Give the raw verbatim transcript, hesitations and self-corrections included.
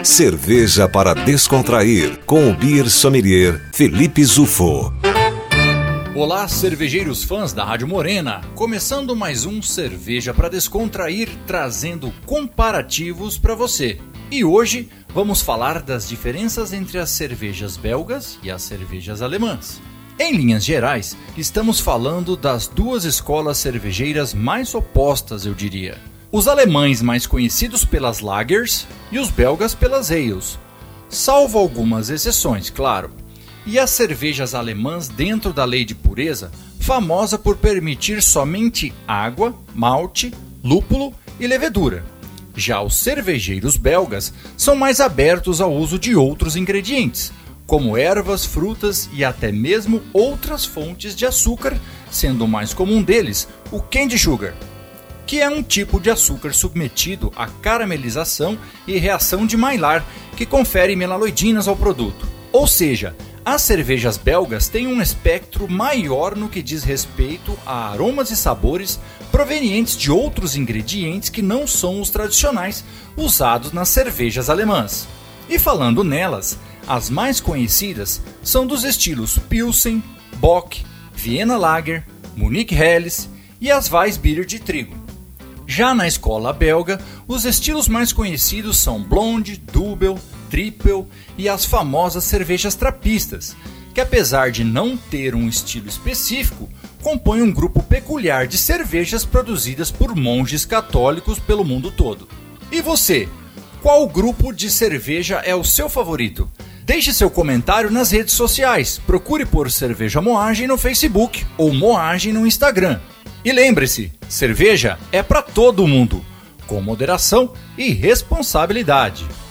Cerveja para descontrair, com o beer sommelier Felipe Zufo. Olá, cervejeiros fãs da Rádio Morena, começando mais um Cerveja para Descontrair, trazendo comparativos para você. E hoje vamos falar das diferenças entre as cervejas belgas e as cervejas alemãs. Em linhas gerais, estamos falando das duas escolas cervejeiras mais opostas, eu diria. Os alemães mais conhecidos pelas lagers e os belgas pelas ales, salvo algumas exceções, claro. E as cervejas alemãs dentro da lei de pureza, famosa por permitir somente água, malte, lúpulo e levedura. Já os cervejeiros belgas são mais abertos ao uso de outros ingredientes, como ervas, frutas e até mesmo outras fontes de açúcar, sendo o mais comum deles o candy sugar, que é um tipo de açúcar submetido à caramelização e reação de Maillard, que confere melanoidinas ao produto. Ou seja, as cervejas belgas têm um espectro maior no que diz respeito a aromas e sabores provenientes de outros ingredientes que não são os tradicionais usados nas cervejas alemãs. E falando nelas, as mais conhecidas são dos estilos Pilsen, Bock, Vienna Lager, Munich Helles e as Weissbier de trigo. Já na escola belga, os estilos mais conhecidos são Blonde, Double, Triple e as famosas cervejas trapistas, que apesar de não ter um estilo específico, compõem um grupo peculiar de cervejas produzidas por monges católicos pelo mundo todo. E você, qual grupo de cerveja é o seu favorito? Deixe seu comentário nas redes sociais, procure por Cerveja Moagem no Facebook ou Moagem no Instagram. E lembre-se, cerveja é para todo mundo, com moderação e responsabilidade.